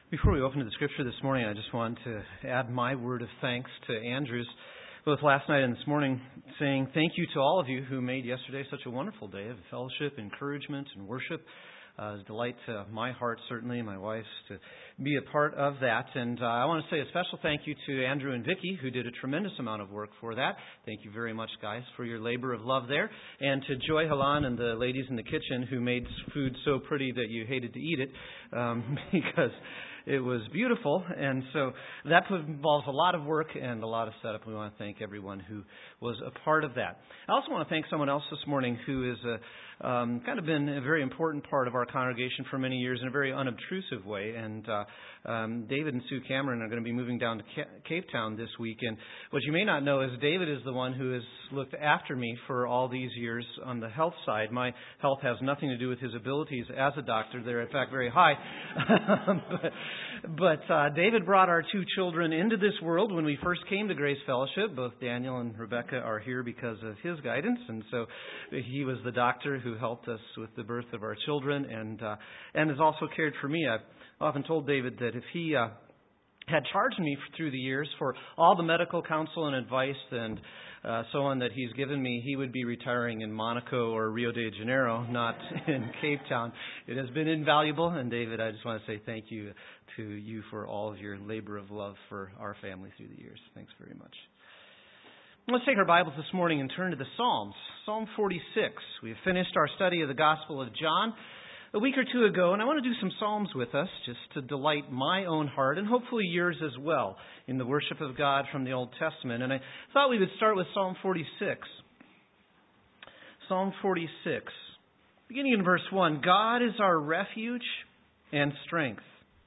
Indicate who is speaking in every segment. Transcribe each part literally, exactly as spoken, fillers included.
Speaker 1: Before we open to the Scripture this morning, I just want to add my word of thanks to Andrews, both last night and this morning, saying thank you to all of you who made yesterday such a wonderful day of fellowship, encouragement, and worship. Uh, it was a delight to my heart, certainly, and my wife's, to be a part of that. And uh, I want to say a special thank you to Andrew and Vicki, who did a tremendous amount of work for that. Thank you very much, guys, for your labor of love there. And to Joy Halan and the ladies in the kitchen who made food so pretty that you hated to eat it, um, because it was beautiful. And so that involves a lot of work and a lot of setup. We want to thank everyone who was a part of that. I also want to thank someone else this morning who is a Um, kind of been a very important part of our congregation for many years in a very unobtrusive way. And uh, um, David and Sue Cameron are going to be moving down to Ca- Cape Town this week. And what you may not know is David is the one who has looked after me for all these years on the health side. My health has nothing to do with his abilities as a doctor. They're, in fact, very high. but but uh, David brought our two children into this world when we first came to Grace Fellowship. Both Daniel and Rebecca are here because of his guidance. And so he was the doctor who who helped us with the birth of our children and uh, and has also cared for me. I've often told David that if he uh, had charged me through the years for all the medical counsel and advice and uh, so on that he's given me, he would be retiring in Monaco or Rio de Janeiro, not in Cape Town. It has been invaluable, and David, I just want to say thank you to you for all of your labor of love for our family through the years. Thanks very much. Let's take our Bibles this morning and turn to the Psalms. Psalm forty-six. We have finished our study of the Gospel of John a week or two ago, and I want to do some Psalms with us just to delight my own heart and hopefully yours as well in the worship of God from the Old Testament. And I thought we would start with Psalm forty-six. Psalm forty-six. Beginning in verse one, God is our refuge and strength,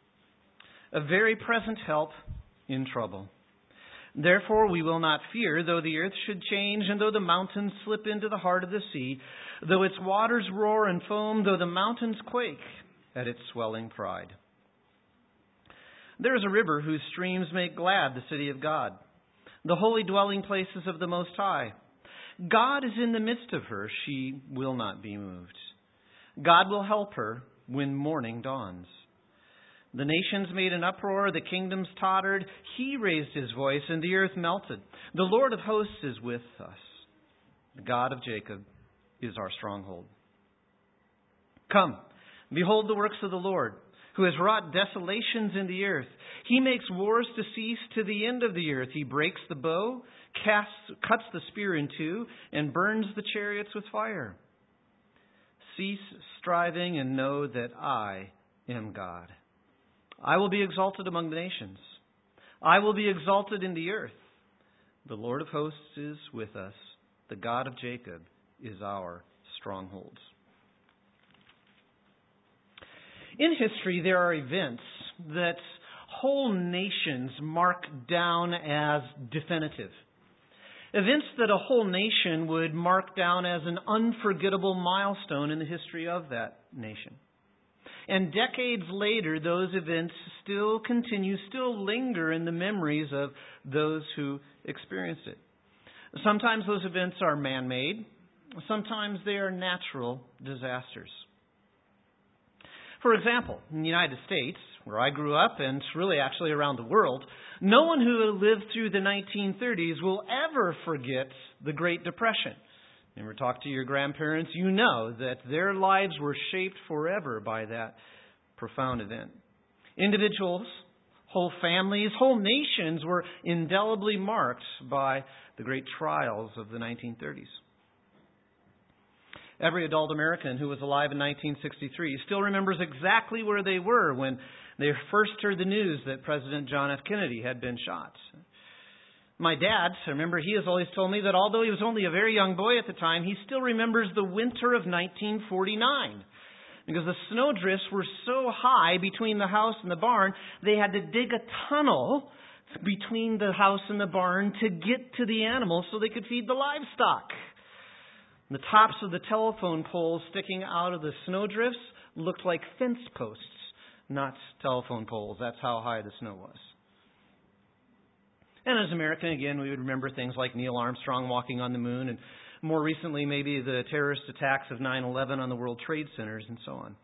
Speaker 1: a very present help in trouble. Therefore we will not fear, though the earth should change, and though the mountains slip into the heart of the sea, though its waters roar and foam, though the mountains quake at its swelling pride. There is a river whose streams make glad the city of God, the holy dwelling places of the Most High. God is in the midst of her, she will not be moved. God will help her when morning dawns. The nations made an uproar, the kingdoms tottered. He raised his voice, and the earth melted. The Lord of hosts is with us. The God of Jacob is our stronghold. Come, behold the works of the Lord, who has wrought desolations in the earth. He makes wars to cease to the end of the earth. He breaks the bow, casts, cuts the spear in two, and burns the chariots with fire. Cease striving and know that I am God. I will be exalted among the nations. I will be exalted in the earth. The Lord of hosts is with us. The God of Jacob is our stronghold. In history, there are events that whole nations mark down as definitive. Events that a whole nation would mark down as an unforgettable milestone in the history of that nation. And decades later, those events still continue, still linger in the memories of those who experienced it. Sometimes those events are man-made. Sometimes they are natural disasters. For example, in the United States, where I grew up, and really actually around the world, no one who lived through the nineteen thirties will ever forget the Great Depression. You ever talk to your grandparents, you know that their lives were shaped forever by that profound event. Individuals, whole families, whole nations were indelibly marked by the great trials of the nineteen thirties. Every adult American who was alive in nineteen sixty-three still remembers exactly where they were when they first heard the news that President John F. Kennedy had been shot. My dad, I remember he has always told me that although he was only a very young boy at the time, he still remembers the winter of nineteen forty-nine. Because the snowdrifts were so high between the house and the barn, they had to dig a tunnel between the house and the barn to get to the animals so they could feed the livestock. The tops of the telephone poles sticking out of the snowdrifts looked like fence posts, not telephone poles. That's how high the snow was. And as American, again, we would remember things like Neil Armstrong walking on the moon, and more recently maybe the terrorist attacks of nine eleven on the World Trade Centers and so on.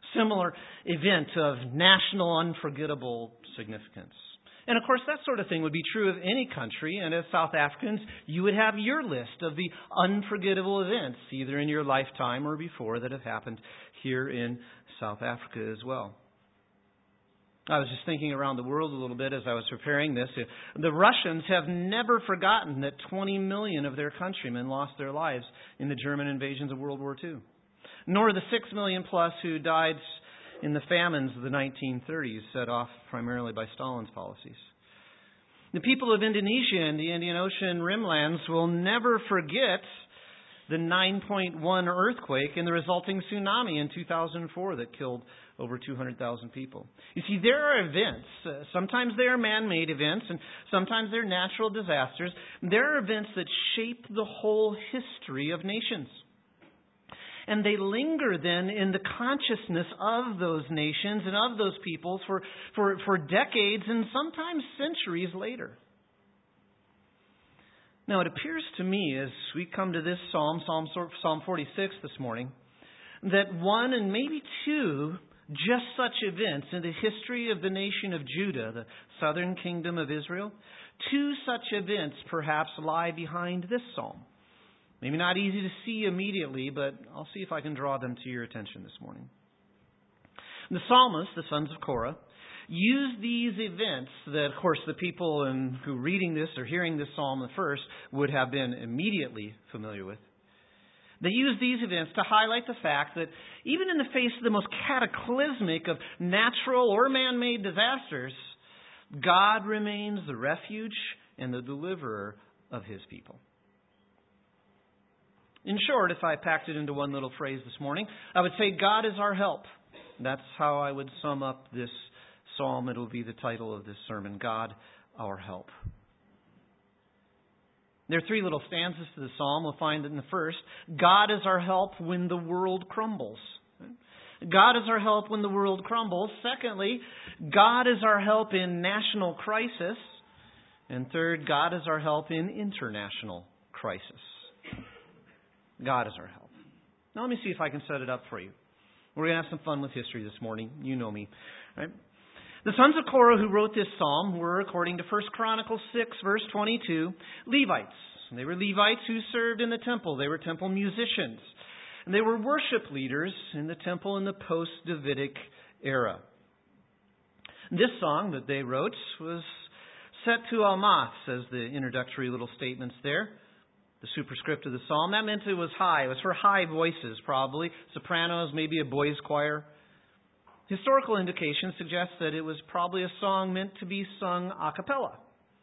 Speaker 1: similar event of national unforgettable significance. And of course, that sort of thing would be true of any country. And as South Africans, you would have your list of the unforgettable events, either in your lifetime or before, that have happened here in South Africa as well. I was just thinking around the world a little bit as I was preparing this. The Russians have never forgotten that twenty million of their countrymen lost their lives in the German invasions of World War Two. Nor the six million plus who died in the famines of the nineteen thirties, set off primarily by Stalin's policies. The people of Indonesia and the Indian Ocean rimlands will never forget the nine point one earthquake and the resulting tsunami in two thousand four that killed over two hundred thousand people. You see, there are events. Uh, sometimes they are man-made events, and sometimes they're natural disasters. There are events that shape the whole history of nations. And they linger then in the consciousness of those nations and of those peoples for, for, for decades and sometimes centuries later. Now, it appears to me as we come to this psalm, Psalm, Psalm forty-six this morning, that one and maybe two just such events in the history of the nation of Judah, the southern kingdom of Israel, two such events perhaps lie behind this psalm. Maybe not easy to see immediately, but I'll see if I can draw them to your attention this morning. The psalmists, the sons of Korah, use these events that, of course, the people in, who are reading this or hearing this psalm at first would have been immediately familiar with. They use these events to highlight the fact that even in the face of the most cataclysmic of natural or man-made disasters, God remains the refuge and the deliverer of His people. In short, if I packed it into one little phrase this morning, I would say God is our help. That's how I would sum up this psalm. It will be the title of this sermon, God, our help. There are three little stanzas to the psalm. We'll find that in the first, God is our help when the world crumbles. God is our help when the world crumbles. Secondly, God is our help in national crisis. And third, God is our help in international crisis. God is our help. Now let me see if I can set it up for you. We're going to have some fun with history this morning. You know me, right? The sons of Korah who wrote this psalm were, according to First Chronicles six, verse twenty-two, Levites. They were Levites who served in the temple. They were temple musicians. And they were worship leaders in the temple in the post-Davidic era. This song that they wrote was set to Almath, says the introductory little statements there. The superscript of the psalm. That meant it was high. It was for high voices, probably. Sopranos, maybe a boys' choir. Historical indications suggest that it was probably a song meant to be sung a cappella.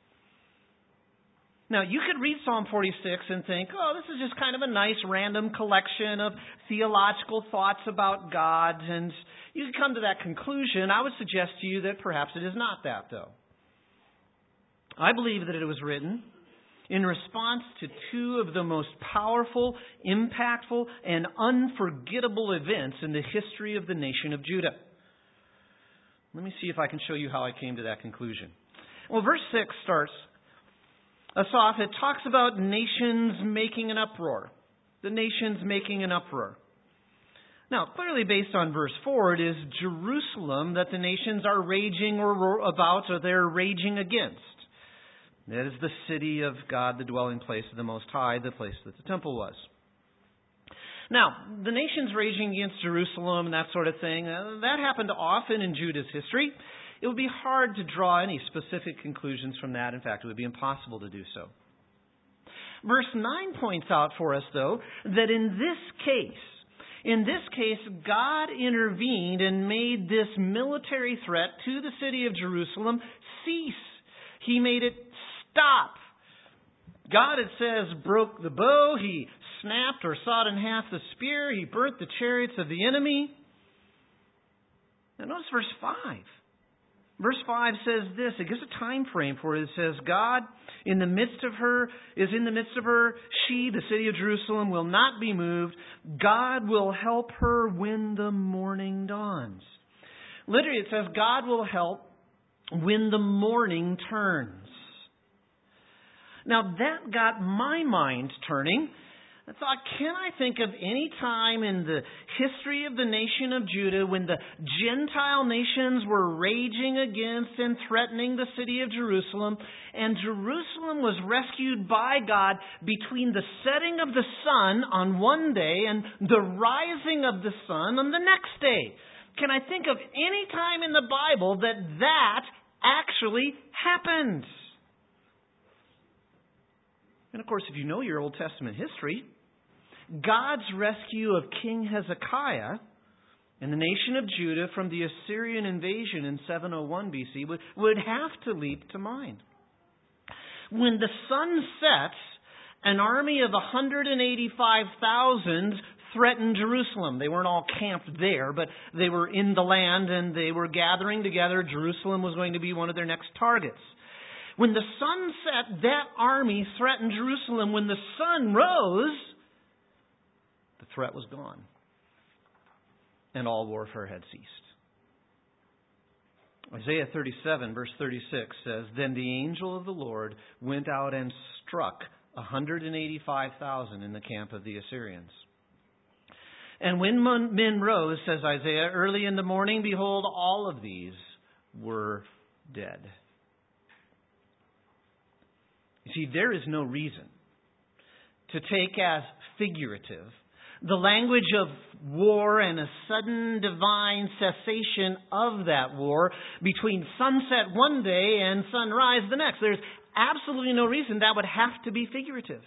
Speaker 1: Now, you could read Psalm forty-six and think, oh, this is just kind of a nice random collection of theological thoughts about God. And you could come to that conclusion. I would suggest to you that perhaps it is not that, though. I believe that it was written in response to two of the most powerful, impactful, and unforgettable events in the history of the nation of Judah. Let me see if I can show you how I came to that conclusion. Well, verse six starts us off. It talks about nations making an uproar. The nations making an uproar. Now, clearly based on verse four, it is Jerusalem that the nations are raging or about, or they're raging against. That is the city of God, the dwelling place of the Most High, the place that the temple was. Now, the nations raging against Jerusalem and that sort of thing, uh, that happened often in Judah's history. It would be hard to draw any specific conclusions from that. In fact, it would be impossible to do so. Verse nine points out for us, though, that in this case, in this case, God intervened and made this military threat to the city of Jerusalem cease. He made it stop. God, it says, broke the bow. He snapped or sawed in half the spear. He burnt the chariots of the enemy. Now notice verse five. Verse five says this. It gives a time frame for it. It says, God in the midst of her is in the midst of her. She, the city of Jerusalem, will not be moved. God will help her when the morning dawns. Literally, it says God will help when the morning turns. Now that got my mind turning I thought, can I think of any time in the history of the nation of Judah when the Gentile nations were raging against and threatening the city of Jerusalem, and Jerusalem was rescued by God between the setting of the sun on one day and the rising of the sun on the next day? Can I think of any time in the Bible that that actually happened? And of course, if you know your Old Testament history, God's rescue of King Hezekiah and the nation of Judah from the Assyrian invasion in seven oh one B C would, would have to leap to mind. When the sun sets, an army of one hundred eighty-five thousand threatened Jerusalem. They weren't all camped there, but they were in the land and they were gathering together. Jerusalem was going to be one of their next targets. When the sun set, that army threatened Jerusalem. When the sun rose, the threat was gone, and all warfare had ceased. Isaiah thirty-seven, verse thirty-six says, "Then the angel of the Lord went out and struck one hundred eighty-five thousand in the camp of the Assyrians. And when men rose," says Isaiah, "early in the morning, behold, all of these were dead." You see, there is no reason to take as figurative the language of war and a sudden divine cessation of that war between sunset one day and sunrise the next. There's absolutely no reason that would have to be figurative.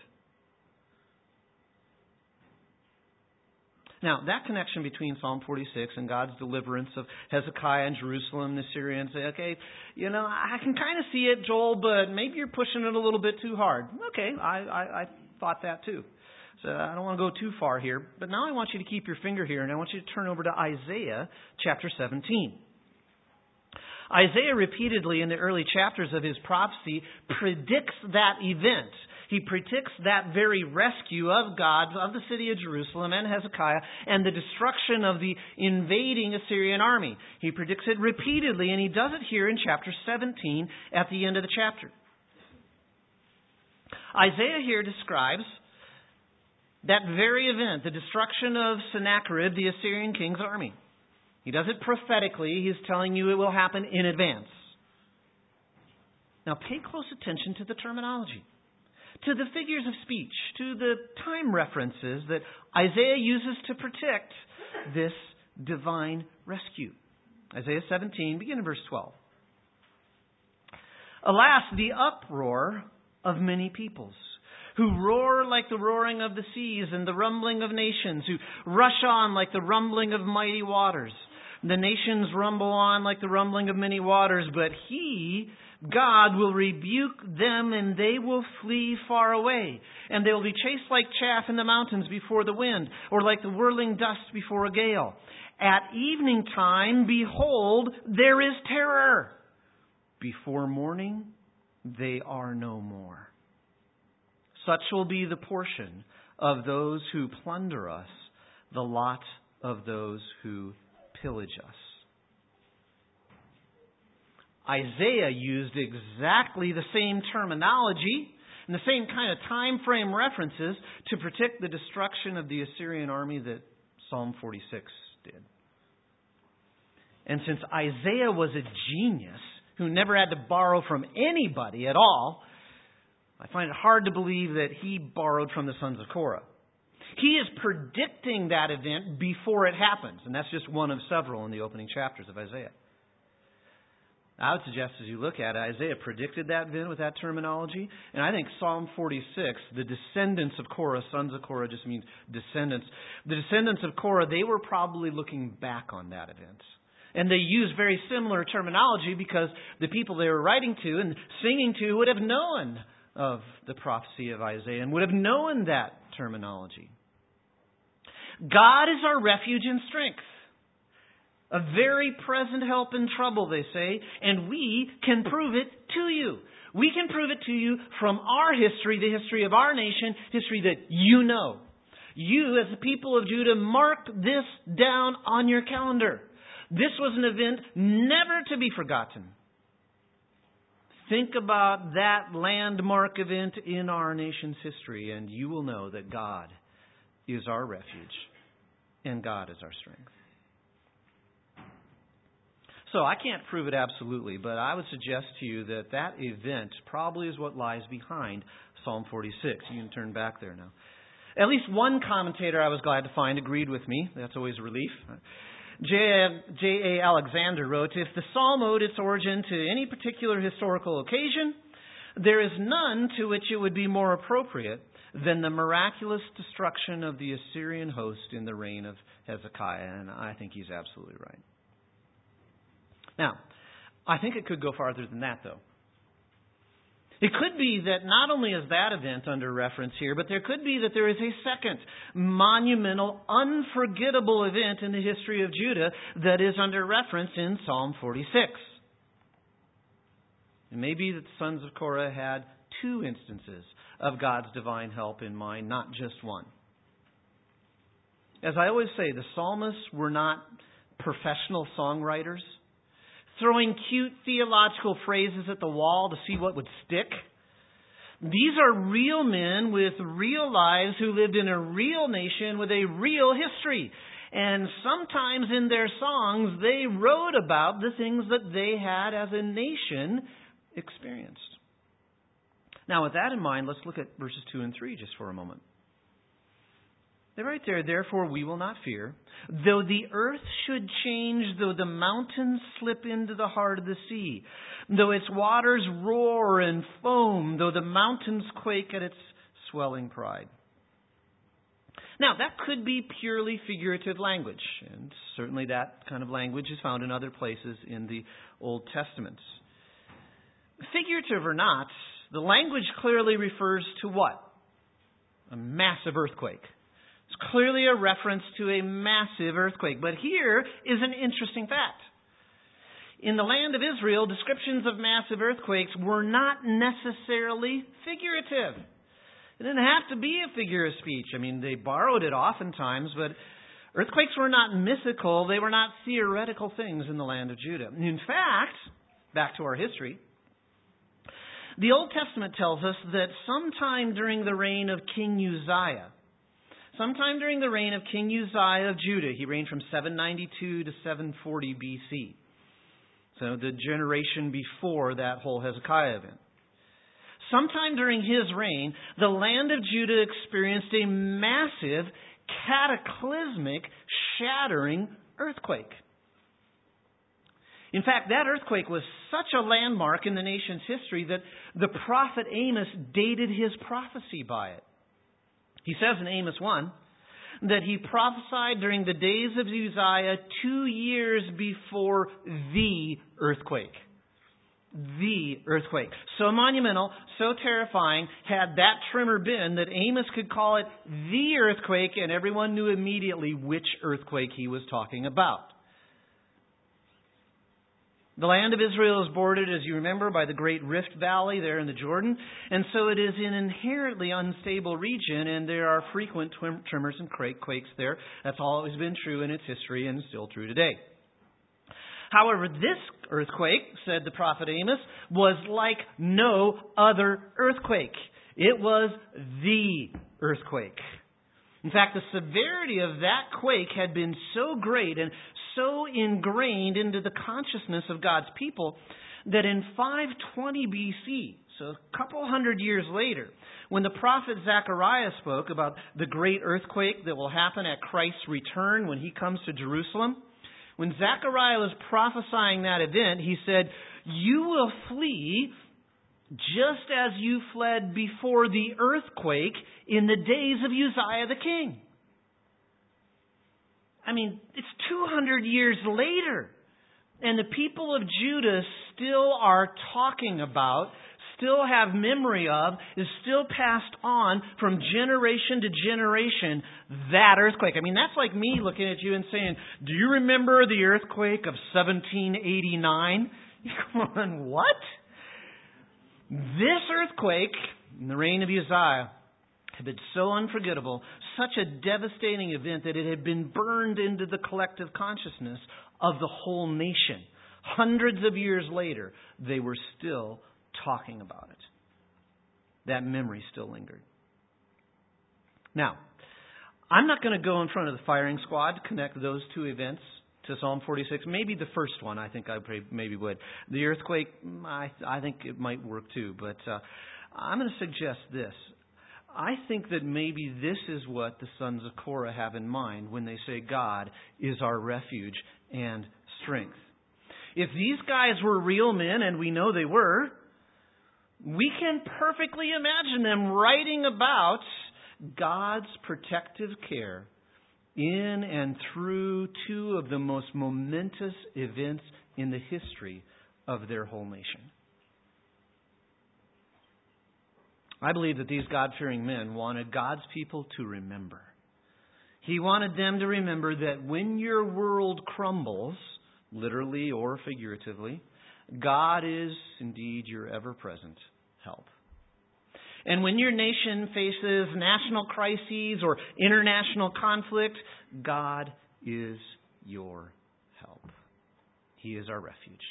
Speaker 1: Now, that connection between Psalm forty-six and God's deliverance of Hezekiah and Jerusalem, the Assyrians, say, okay, you know, I can kind of see it, Joel, but maybe you're pushing it a little bit too hard. Okay, I, I, I thought that too. So I don't want to go too far here. But now I want you to keep your finger here, and I want you to turn over to Isaiah chapter seventeen. Isaiah repeatedly in the early chapters of his prophecy predicts that event. He predicts that very rescue of God, of the city of Jerusalem and Hezekiah, and the destruction of the invading Assyrian army. He predicts it repeatedly, and he does it here in chapter seventeen at the end of the chapter. Isaiah here describes that very event, the destruction of Sennacherib, the Assyrian king's army. He does it prophetically. He's telling you it will happen in advance. Now pay close attention to the terminology, to the figures of speech, to the time references that Isaiah uses to predict this divine rescue. Isaiah seventeen, begin in verse twelve. "Alas, the uproar of many peoples, who roar like the roaring of the seas and the rumbling of nations, who rush on like the rumbling of mighty waters. The nations rumble on like the rumbling of many waters, but He, God, will rebuke them, and they will flee far away. And they will be chased like chaff in the mountains before the wind, or like the whirling dust before a gale. At evening time, behold, there is terror. Before morning, they are no more. Such will be the portion of those who plunder us, the lot of those who pillage us." Isaiah used exactly the same terminology and the same kind of time frame references to predict the destruction of the Assyrian army that Psalm forty-six did. And since Isaiah was a genius who never had to borrow from anybody at all, I find it hard to believe that he borrowed from the sons of Korah. He is predicting that event before it happens, and that's just one of several in the opening chapters of Isaiah. I would suggest as you look at it, Isaiah predicted that event with that terminology, and I think Psalm forty-six, the descendants of Korah, sons of Korah just means descendants. The descendants of Korah, they were probably looking back on that event. And they used very similar terminology because the people they were writing to and singing to would have known of the prophecy of Isaiah and would have known that terminology. God is our refuge and strength, a very present help in trouble, they say, and we can prove it to you. We can prove it to you from our history, the history of our nation, history that you know. You, as the people of Judah, mark this down on your calendar. This was an event never to be forgotten. Think about that landmark event in our nation's history, and you will know that God is our refuge, and God is our strength. So I can't prove it absolutely, but I would suggest to you that that event probably is what lies behind Psalm forty-six. You can turn back there now. At least one commentator I was glad to find agreed with me. That's always a relief. J A Alexander wrote, "If the psalm owed its origin to any particular historical occasion, there is none to which it would be more appropriate than the miraculous destruction of the Assyrian host in the reign of Hezekiah." And I think he's absolutely right. Now, I think it could go farther than that, though. It could be that not only is that event under reference here, but there could be that there is a second monumental, unforgettable event in the history of Judah that is under reference in Psalm forty-six. It may be that the sons of Korah had two instances of God's divine help in mind, not just one. As I always say, the psalmists were not professional songwriters, throwing cute theological phrases at the wall to see what would stick. These are real men with real lives who lived in a real nation with a real history. And sometimes in their songs, they wrote about the things that they had as a nation experienced. Now, with that in mind, let's look at verses two and three just for a moment. They're right there. "Therefore we will not fear. Though the earth should change, though the mountains slip into the heart of the sea, though its waters roar and foam, though the mountains quake at its swelling pride." Now, that could be purely figurative language, and certainly that kind of language is found in other places in the Old Testament. Figurative or not, the language clearly refers to what? A massive earthquake. It's clearly a reference to a massive earthquake. But here is an interesting fact. In the land of Israel, descriptions of massive earthquakes were not necessarily figurative. It didn't have to be a figure of speech. I mean, they borrowed it oftentimes, but earthquakes were not mythical. They were not theoretical things in the land of Judah. In fact, back to our history, the Old Testament tells us that sometime during the reign of King Uzziah, Sometime during the reign of King Uzziah of Judah, he reigned from seven ninety-two to seven forty B C. So the generation before that whole Hezekiah event. Sometime during his reign, the land of Judah experienced a massive, cataclysmic, shattering earthquake. In fact, that earthquake was such a landmark in the nation's history that the prophet Amos dated his prophecy by it. He says in Amos one that he prophesied during the days of Uzziah two years before the earthquake. The earthquake. So monumental, so terrifying had that tremor been that Amos could call it the earthquake, and everyone knew immediately which earthquake he was talking about. The land of Israel is bordered, as you remember, by the great Rift Valley there in the Jordan. And so it is an inherently unstable region, and there are frequent tremors and quakes there. That's always been true in its history and still true today. However, this earthquake, said the prophet Amos, was like no other earthquake. It was the earthquake. In fact, the severity of that quake had been so great and so ingrained into the consciousness of God's people that in five twenty B C, so a couple hundred years later, when the prophet Zechariah spoke about the great earthquake that will happen at Christ's return when he comes to Jerusalem, when Zechariah was prophesying that event, he said, "You will flee just as you fled before the earthquake in the days of Uzziah the king." I mean, it's two hundred years later, and the people of Judah still are talking about, still have memory of, is still passed on from generation to generation, that earthquake. I mean, that's like me looking at you and saying, "Do you remember the earthquake of seventeen eighty-nine? Come on, what? This earthquake in the reign of Uzziah had been so unforgettable, such a devastating event that it had been burned into the collective consciousness of the whole nation. Hundreds of years later, they were still talking about it. That memory still lingered. Now, I'm not going to go in front of the firing squad to connect those two events to Psalm forty-six. Maybe the first one, I think I maybe would. The earthquake, I, I think it might work too. But uh, I'm going to suggest this. I think that maybe this is what the sons of Korah have in mind when they say God is our refuge and strength. If these guys were real men, and we know they were, we can perfectly imagine them writing about God's protective care in and through two of the most momentous events in the history of their whole nation. I believe that these God-fearing men wanted God's people to remember. He wanted them to remember that when your world crumbles, literally or figuratively, God is indeed your ever-present help. And when your nation faces national crises or international conflict, God is your help. He is our refuge.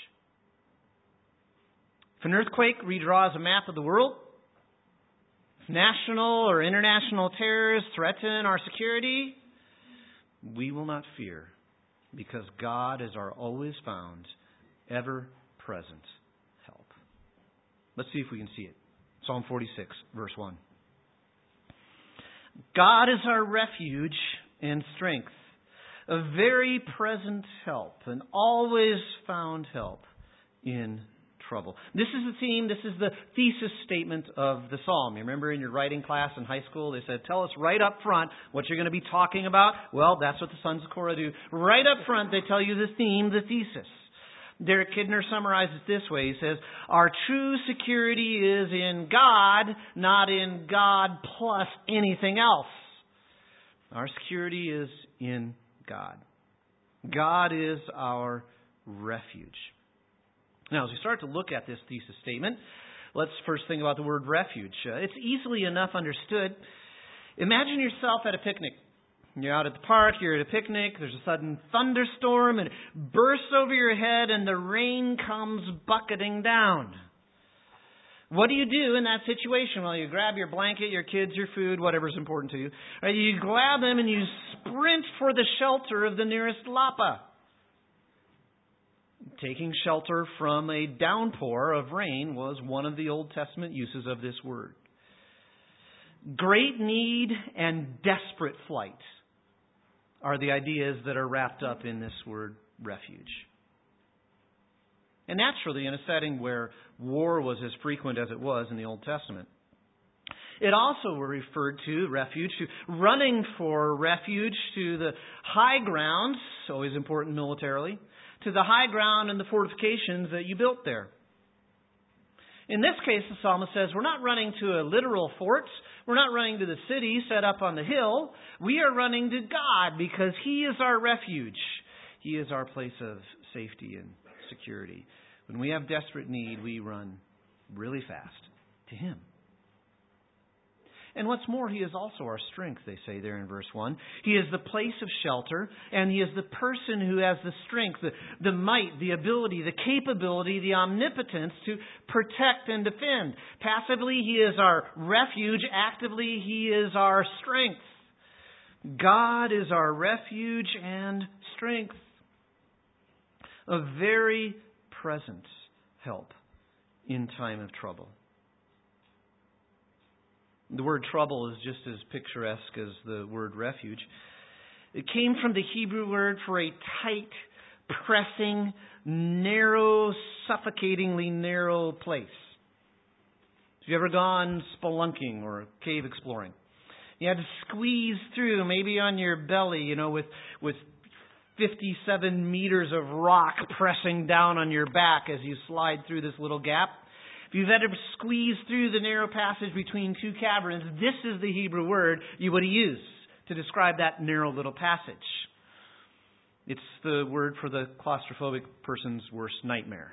Speaker 1: If an earthquake redraws a map of the world, if national or international terrors threaten our security, we will not fear, because God is our always found, ever-present help. Let's see if we can see it. Psalm forty-six, verse one. God is our refuge and strength, a very present help, an always found help in trouble. This is the theme, this is the thesis statement of the psalm. You remember in your writing class in high school, they said, tell us right up front what you're going to be talking about. Well, that's what the sons of Korah do. Right up front, they tell you the theme, the thesis. Derek Kidner summarizes it this way. He says, our true security is in God, not in God plus anything else. Our security is in God. God is our refuge. Now, as we start to look at this thesis statement, let's first think about the word refuge. Uh, it's easily enough understood. Imagine yourself at a picnic. You're out at the park, you're at a picnic, there's a sudden thunderstorm, and it bursts over your head, and the rain comes bucketing down. What do you do in that situation? Well, you grab your blanket, your kids, your food, whatever's important to you. Right? You grab them and you sprint for the shelter of the nearest lapa. Taking shelter from a downpour of rain was one of the Old Testament uses of this word. Great need and desperate flight are the ideas that are wrapped up in this word refuge. And naturally, in a setting where war was as frequent as it was in the Old Testament, it also referred to refuge, to running for refuge to the high ground, always important militarily, to the high ground and the fortifications that you built there. In this case, the psalmist says, we're not running to a literal fort. We're not running to the city set up on the hill. We are running to God because He is our refuge. He is our place of safety and security. When we have desperate need, we run really fast to Him. And what's more, He is also our strength, they say there in verse one. He is the place of shelter, and He is the person who has the strength, the, the might, the ability, the capability, the omnipotence to protect and defend. Passively, He is our refuge. Actively, He is our strength. God is our refuge and strength. A very present help in time of trouble. The word trouble is just as picturesque as the word refuge. It came from the Hebrew word for a tight, pressing, narrow, suffocatingly narrow place. Have you ever gone spelunking or cave exploring? You had to squeeze through, maybe on your belly, you know, with, with fifty-seven meters of rock pressing down on your back as you slide through this little gap. If you've had to squeeze through the narrow passage between two caverns, this is the Hebrew word you would use to describe that narrow little passage. It's the word for the claustrophobic person's worst nightmare.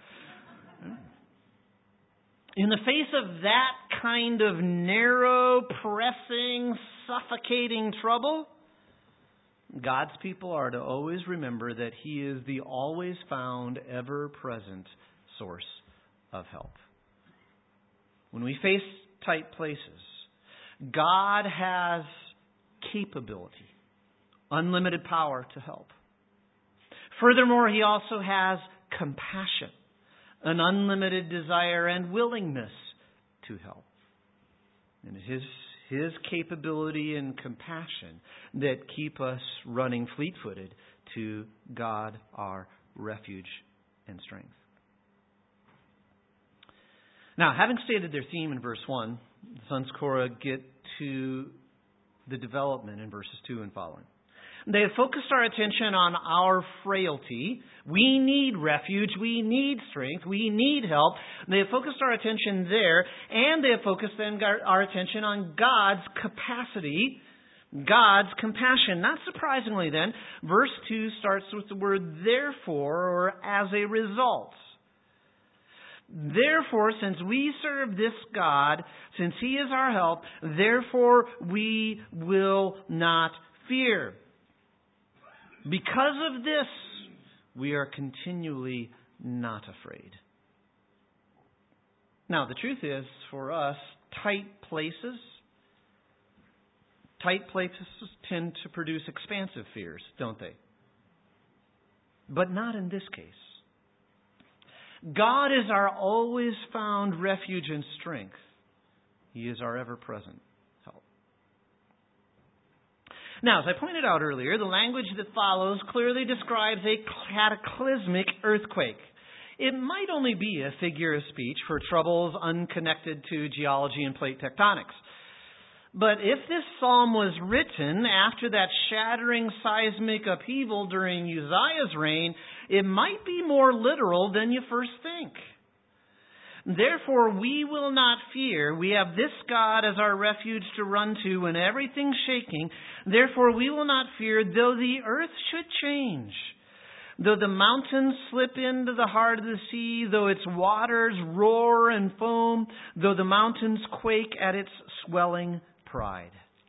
Speaker 1: In the face of that kind of narrow, pressing, suffocating trouble, God's people are to always remember that He is the always found, ever-present source of help. When we face tight places, God has capability, unlimited power to help. Furthermore, He also has compassion, an unlimited desire and willingness to help. And His, His capability and compassion that keep us running fleet-footed to God, our refuge and strength. Now, having stated their theme in verse one, the sons of Korah get to the development in verses two and following. They have focused our attention on our frailty. We need refuge. We need strength. We need help. They have focused our attention there, and they have focused then our attention on God's capacity, God's compassion. Not surprisingly then, verse two starts with the word therefore, or as a result. Therefore, since we serve this God, since He is our help, therefore we will not fear. Because of this, we are continually not afraid. Now, the truth is, for us, tight places, tight places tend to produce expansive fears, don't they? But not in this case. God is our always found refuge and strength. He is our ever-present help. Now, as I pointed out earlier, the language that follows clearly describes a cataclysmic earthquake. It might only be a figure of speech for troubles unconnected to geology and plate tectonics. But if this psalm was written after that shattering seismic upheaval during Uzziah's reign, it might be more literal than you first think. Therefore, we will not fear. We have this God as our refuge to run to when everything's shaking. Therefore, we will not fear, though the earth should change, though the mountains slip into the heart of the sea, though its waters roar and foam, though the mountains quake at its swelling pride.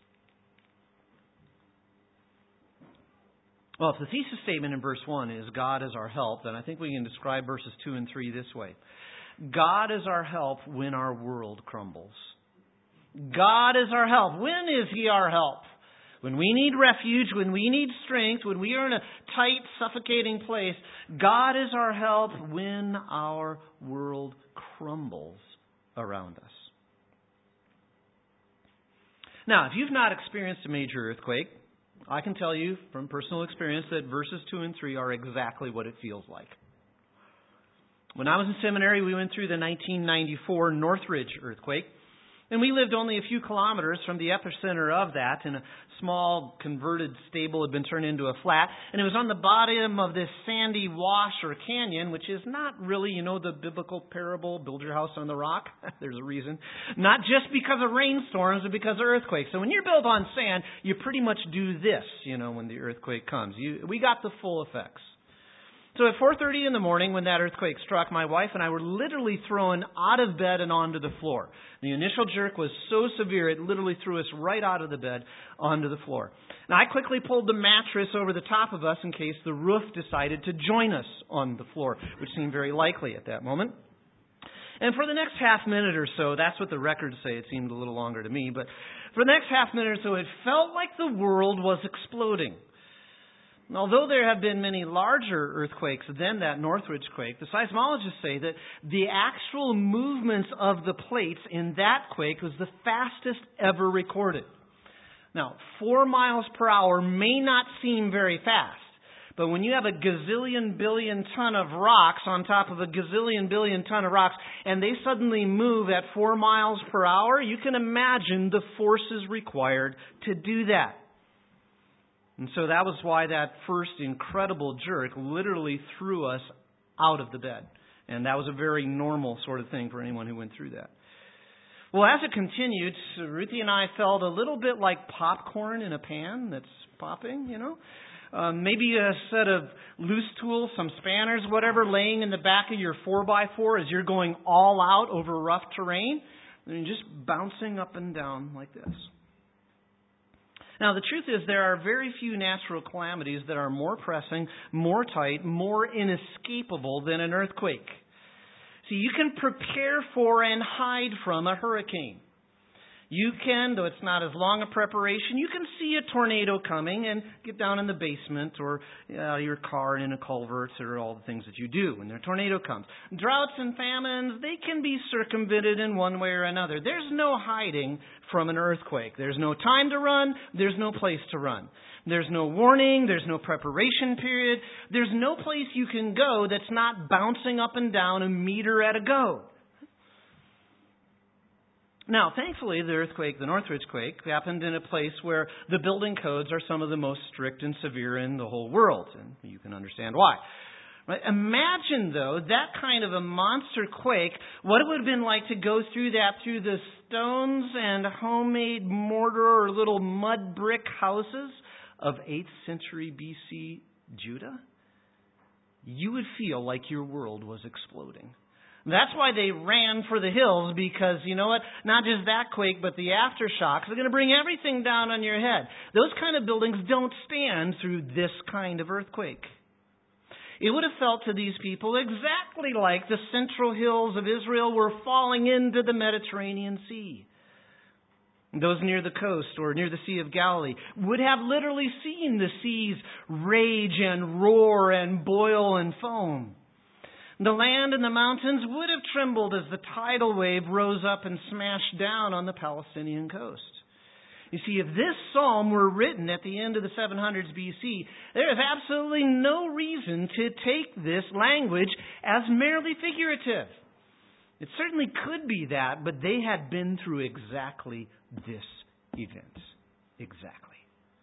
Speaker 1: Well, if the thesis statement in verse one is God is our help, then I think we can describe verses two and three this way. God is our help when our world crumbles. God is our help. When is He our help? When we need refuge, when we need strength, when we are in a tight, suffocating place. God is our help when our world crumbles around us. Now, if you've not experienced a major earthquake, I can tell you from personal experience that verses two and three are exactly what it feels like. When I was in seminary, we went through the nineteen ninety-four Northridge earthquake, and we lived only a few kilometers from the epicenter of that, in a small converted stable had been turned into a flat, and it was on the bottom of this sandy wash or canyon, which is not really, you know, the biblical parable, build your house on the rock. There's a reason. Not just because of rainstorms, but because of earthquakes. So when you're built on sand, you pretty much do this, you know, when the earthquake comes. You, we got the full effects. So at four thirty in the morning when that earthquake struck, my wife and I were literally thrown out of bed and onto the floor. The initial jerk was so severe it literally threw us right out of the bed onto the floor. Now I quickly pulled the mattress over the top of us in case the roof decided to join us on the floor, which seemed very likely at that moment. And for the next half minute or so, that's what the records say, it seemed a little longer to me, but for the next half minute or so it felt like the world was exploding. Although there have been many larger earthquakes than that Northridge quake, the seismologists say that the actual movements of the plates in that quake was the fastest ever recorded. Now, four miles per hour may not seem very fast, but when you have a gazillion billion ton of rocks on top of a gazillion billion ton of rocks, and they suddenly move at four miles per hour, you can imagine the forces required to do that. And so that was why that first incredible jerk literally threw us out of the bed. And that was a very normal sort of thing for anyone who went through that. Well, as it continued, Ruthie and I felt a little bit like popcorn in a pan that's popping, you know. Um, maybe a set of loose tools, some spanners, whatever, laying in the back of your four by four as you're going all out over rough terrain. And just bouncing up and down like this. Now, the truth is there are very few natural calamities that are more pressing, more tight, more inescapable than an earthquake. See, you can prepare for and hide from a hurricane. You can, though it's not as long a preparation, you can see a tornado coming and get down in the basement or uh, your car in a culvert or all the things that you do when a tornado comes. Droughts and famines, they can be circumvented in one way or another. There's no hiding from an earthquake. There's no time to run. There's no place to run. There's no warning. There's no preparation period. There's no place you can go that's not bouncing up and down a meter at a go. Now, thankfully, the earthquake, the Northridge quake, happened in a place where the building codes are some of the most strict and severe in the whole world, and you can understand why. Right? Imagine, though, that kind of a monster quake, what it would have been like to go through that through the stones and homemade mortar or little mud brick houses of eighth century B C Judah. You would feel like your world was exploding. That's why they ran for the hills, because, you know what, not just that quake, but the aftershocks are going to bring everything down on your head. Those kind of buildings don't stand through this kind of earthquake. It would have felt to these people exactly like the central hills of Israel were falling into the Mediterranean Sea. Those near the coast or near the Sea of Galilee would have literally seen the seas rage and roar and boil and foam. The land and the mountains would have trembled as the tidal wave rose up and smashed down on the Palestinian coast. You see, if this psalm were written at the end of the seven hundreds B C, there is absolutely no reason to take this language as merely figurative. It certainly could be that, but they had been through exactly this event. Exactly.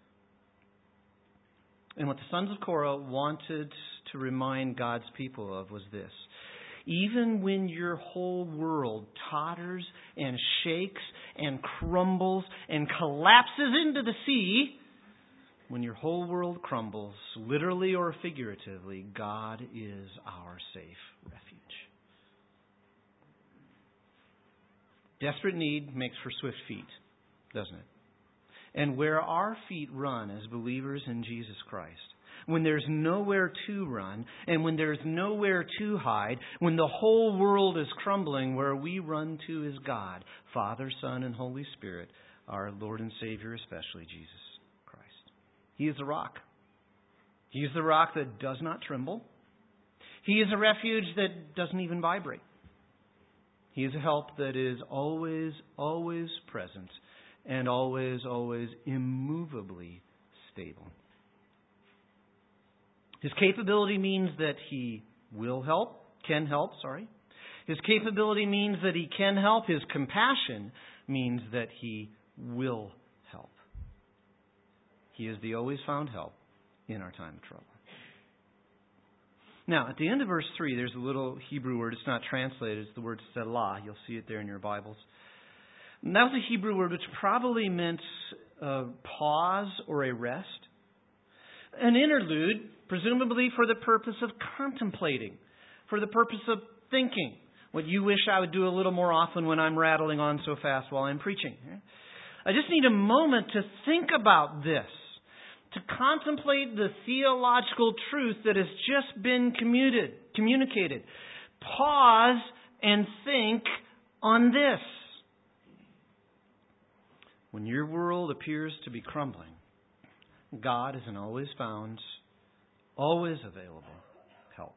Speaker 1: And what the sons of Korah wanted to remind God's people of was this. Even when your whole world totters and shakes and crumbles and collapses into the sea, when your whole world crumbles, literally or figuratively, God is our safe refuge. Desperate need makes for swift feet, doesn't it? And where our feet run as believers in Jesus Christ, when there's nowhere to run, and when there's nowhere to hide, when the whole world is crumbling, where we run to is God, Father, Son, and Holy Spirit, our Lord and Savior, especially Jesus Christ. He is the rock. He is the rock that does not tremble. He is a refuge that doesn't even vibrate. He is a help that is always, always present and always, always immovably stable. His capability means that He will help, can help, sorry. His capability means that He can help. His compassion means that He will help. He is the always found help in our time of trouble. Now, at the end of verse three, there's a little Hebrew word. It's not translated. It's the word selah. You'll see it there in your Bibles. And that was a Hebrew word which probably meant a pause or a rest. An interlude, presumably for the purpose of contemplating, for the purpose of thinking. What you wish I would do a little more often when I'm rattling on so fast while I'm preaching. I just need a moment to think about this, to contemplate the theological truth that has just been commuted, communicated. Pause and think on this. When your world appears to be crumbling, God is an always found, always available help.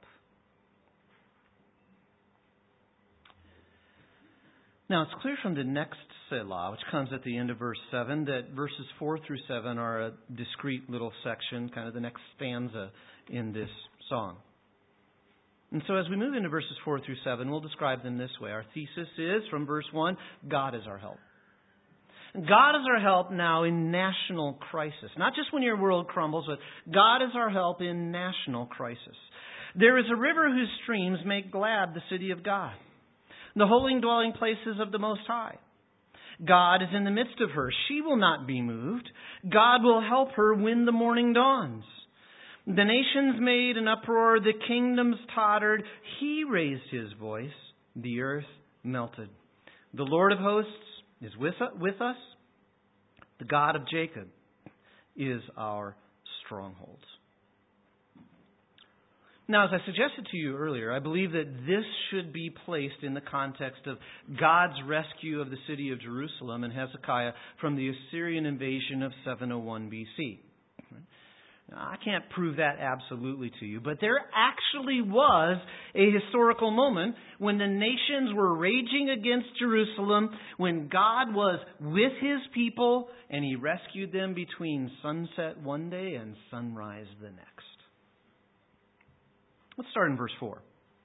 Speaker 1: Now, it's clear from the next Selah, which comes at the end of verse seven, that verses four through seven are a discrete little section, kind of the next stanza in this song. And so as we move into verses four through seven, we'll describe them this way. Our thesis is, from verse one, God is our help. God is our help now in national crisis. Not just when your world crumbles, but God is our help in national crisis. There is a river whose streams make glad the city of God, the holy dwelling places of the Most High. God is in the midst of her. She will not be moved. God will help her when the morning dawns. The nations made an uproar. The kingdoms tottered. He raised His voice. The earth melted. The Lord of hosts is with us. The God of Jacob is our stronghold. Now, as I suggested to you earlier, I believe that this should be placed in the context of God's rescue of the city of Jerusalem and Hezekiah from the Assyrian invasion of seven oh one B C. Now, I can't prove that absolutely to you, but there actually was a historical moment when the nations were raging against Jerusalem, when God was with His people, and He rescued them between sunset one day and sunrise the next. Let's start in verse four.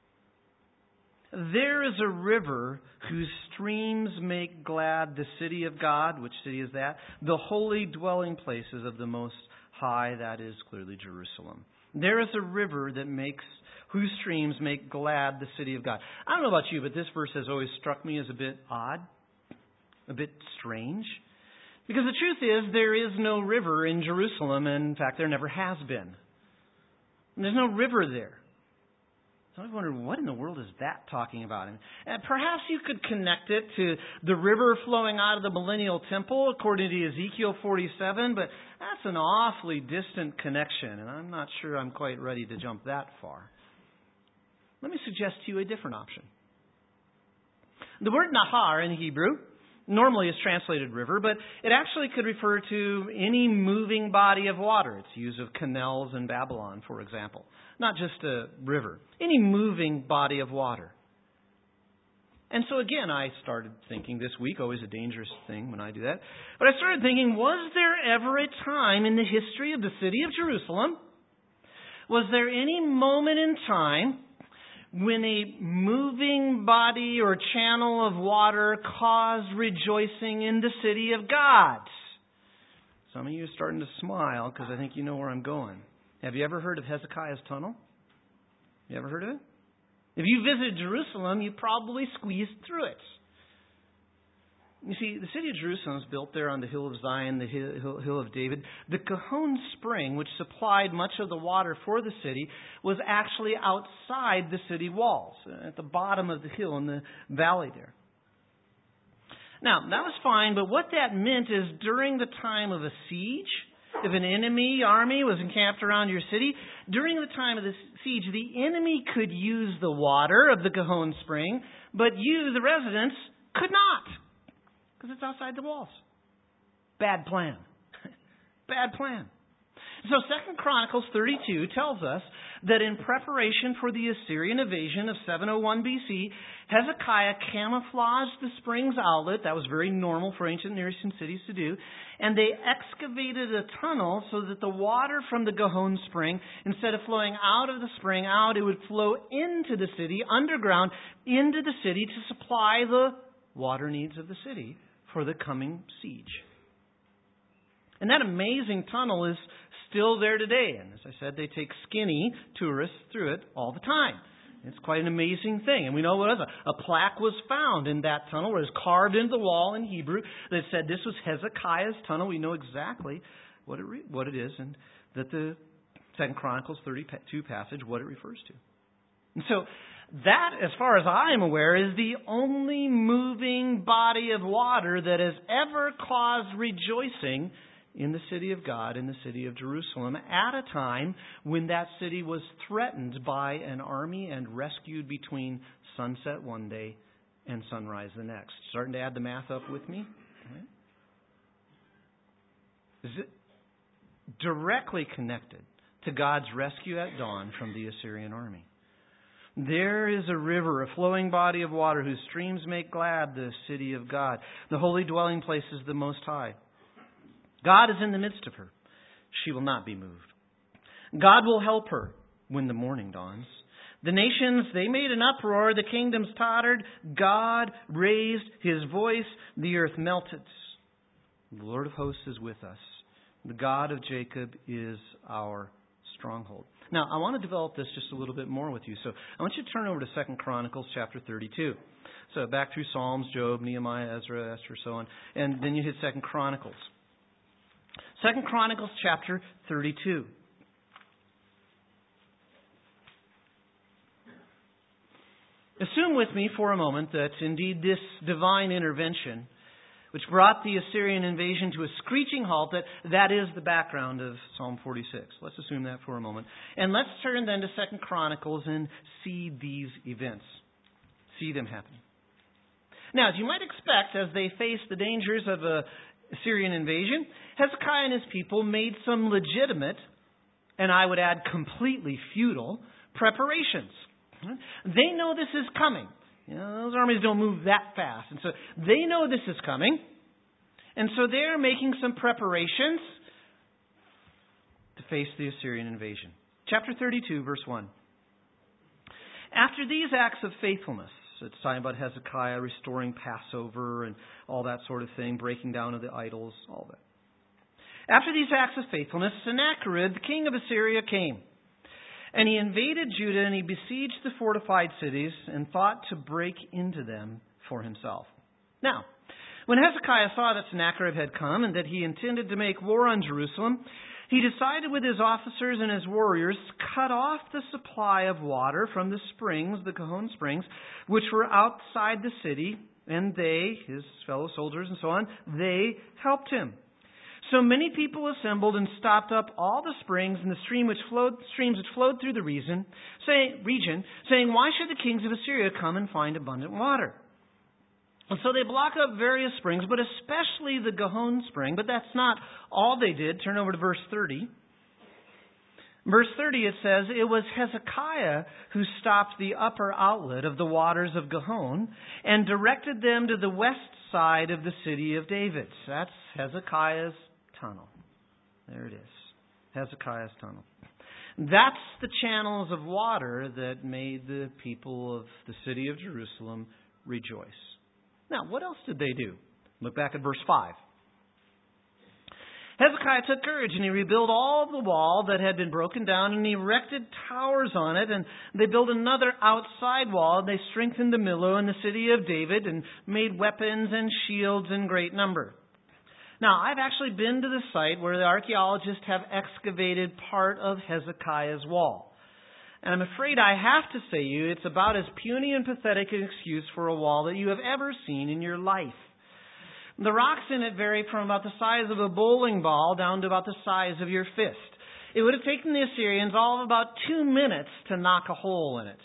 Speaker 1: There is a river whose streams make glad the city of God. Which city is that? The holy dwelling places of the Most High, that is clearly Jerusalem. There is a river that makes, whose streams make glad the city of God. I don't know about you, but this verse has always struck me as a bit odd, a bit strange. Because the truth is, there is no river in Jerusalem, and in fact, there never has been. And there's no river there. So I wondered, what in the world is that talking about? And perhaps you could connect it to the river flowing out of the millennial temple, according to Ezekiel forty-seven, but that's an awfully distant connection, and I'm not sure I'm quite ready to jump that far. Let me suggest to you a different option. The word nahar in Hebrew normally is translated river, but it actually could refer to any moving body of water. It's used of canals in Babylon, for example. Not just a river. Any moving body of water. And so again, I started thinking this week, always a dangerous thing when I do that, but I started thinking, was there ever a time in the history of the city of Jerusalem, was there any moment in time when a moving body or channel of water caused rejoicing in the city of God? Some of you are starting to smile because I think you know where I'm going. Have you ever heard of Hezekiah's tunnel? You ever heard of it? If you visited Jerusalem, you probably squeezed through it. You see, the city of Jerusalem is built there on the hill of Zion, the hill, hill of David. The Gihon Spring, which supplied much of the water for the city, was actually outside the city walls, at the bottom of the hill in the valley there. Now, that was fine, but what that meant is during the time of a siege, if an enemy army was encamped around your city, during the time of the siege, the enemy could use the water of the Gihon Spring, but you, the residents, could not, because it's outside the walls. Bad plan. Bad plan. So Second Chronicles thirty-two tells us that in preparation for the Assyrian invasion of seven oh one B C, Hezekiah camouflaged the spring's outlet. That was very normal for ancient Near Eastern cities to do. And they excavated a tunnel so that the water from the Gihon Spring, instead of flowing out of the spring out, it would flow into the city, underground, into the city to supply the water needs of the city for the coming siege. And that amazing tunnel is still there today. And as I said, they take skinny tourists through it all the time. It's quite an amazing thing. And we know what it is. A, a plaque was found in that tunnel. It was carved into the wall in Hebrew that said this was Hezekiah's tunnel. We know exactly what it re- what it is, and that the Second Chronicles thirty-two passage, what it refers to. And so that, as far as I am aware, is the only moving body of water that has ever caused rejoicing in the city of God, in the city of Jerusalem, at a time when that city was threatened by an army and rescued between sunset one day and sunrise the next. Starting to add the math up with me? Right? Is it directly connected to God's rescue at dawn from the Assyrian army? There is a river, a flowing body of water, whose streams make glad the city of God. The holy dwelling place is the Most High. God is in the midst of her. She will not be moved. God will help her when the morning dawns. The nations, they made an uproar. The kingdoms tottered. God raised His voice. The earth melted. The Lord of hosts is with us. The God of Jacob is our stronghold. Now, I want to develop this just a little bit more with you. So I want you to turn over to Second Chronicles chapter thirty-two. So back through Psalms, Job, Nehemiah, Ezra, Esther, so on. And then you hit Second Chronicles. Second Chronicles chapter thirty-two. Assume with me for a moment that indeed this divine intervention which brought the Assyrian invasion to a screeching halt. That, that is the background of Psalm forty-six. Let's assume that for a moment. And let's turn then to Second Chronicles and see these events. See them happen. Now, as you might expect, as they faced the dangers of a Assyrian invasion, Hezekiah and his people made some legitimate, and I would add completely futile, preparations. They know this is coming. You know, those armies don't move that fast. And so they know this is coming. And so they're making some preparations to face the Assyrian invasion. Chapter thirty-two, verse one. After these acts of faithfulness, it's talking about Hezekiah restoring Passover and all that sort of thing, breaking down of the idols, all that. After these acts of faithfulness, Sennacherib, the king of Assyria, came. And he invaded Judah, and he besieged the fortified cities and thought to break into them for himself. Now, when Hezekiah saw that Sennacherib had come and that he intended to make war on Jerusalem, he decided with his officers and his warriors to cut off the supply of water from the springs, the Gihon springs, which were outside the city, and they, his fellow soldiers and so on, they helped him. So many people assembled and stopped up all the springs and the stream which flowed, streams which flowed through the region, say, region, saying, "Why should the kings of Assyria come and find abundant water?" And so they block up various springs, but especially the Gihon spring. But that's not all they did. Turn over to verse thirty. Verse thirty, it says, "It was Hezekiah who stopped the upper outlet of the waters of Gihon and directed them to the west side of the city of David." That's Hezekiah's tunnel. There it is. Hezekiah's tunnel. That's the channels of water that made the people of the city of Jerusalem rejoice. Now, what else did they do? Look back at verse five. Hezekiah took courage and he rebuilt all of the wall that had been broken down and he erected towers on it, and they built another outside wall. They strengthened the Millo in the city of David and made weapons and shields in great number. Now, I've actually been to the site where the archaeologists have excavated part of Hezekiah's wall. And I'm afraid I have to say to you, it's about as puny and pathetic an excuse for a wall that you have ever seen in your life. The rocks in it vary from about the size of a bowling ball down to about the size of your fist. It would have taken the Assyrians all of about two minutes to knock a hole in it.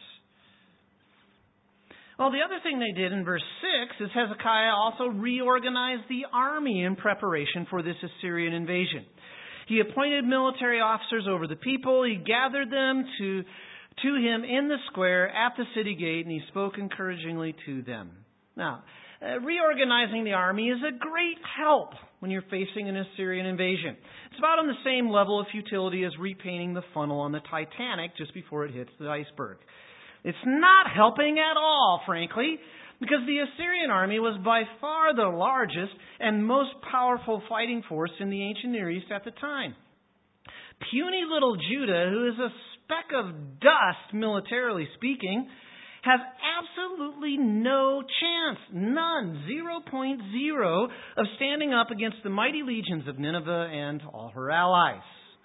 Speaker 1: Well, the other thing they did in verse six is Hezekiah also reorganized the army in preparation for this Assyrian invasion. He appointed military officers over the people. He gathered them to, to him in the square at the city gate, and he spoke encouragingly to them. Now, uh, reorganizing the army is a great help when you're facing an Assyrian invasion. It's about on the same level of futility as repainting the funnel on the Titanic just before it hits the iceberg. It's not helping at all, frankly, because the Assyrian army was by far the largest and most powerful fighting force in the ancient Near East at the time. Puny little Judah, who is a speck of dust, militarily speaking, has absolutely no chance, none, zero point zero, of standing up against the mighty legions of Nineveh and all her allies.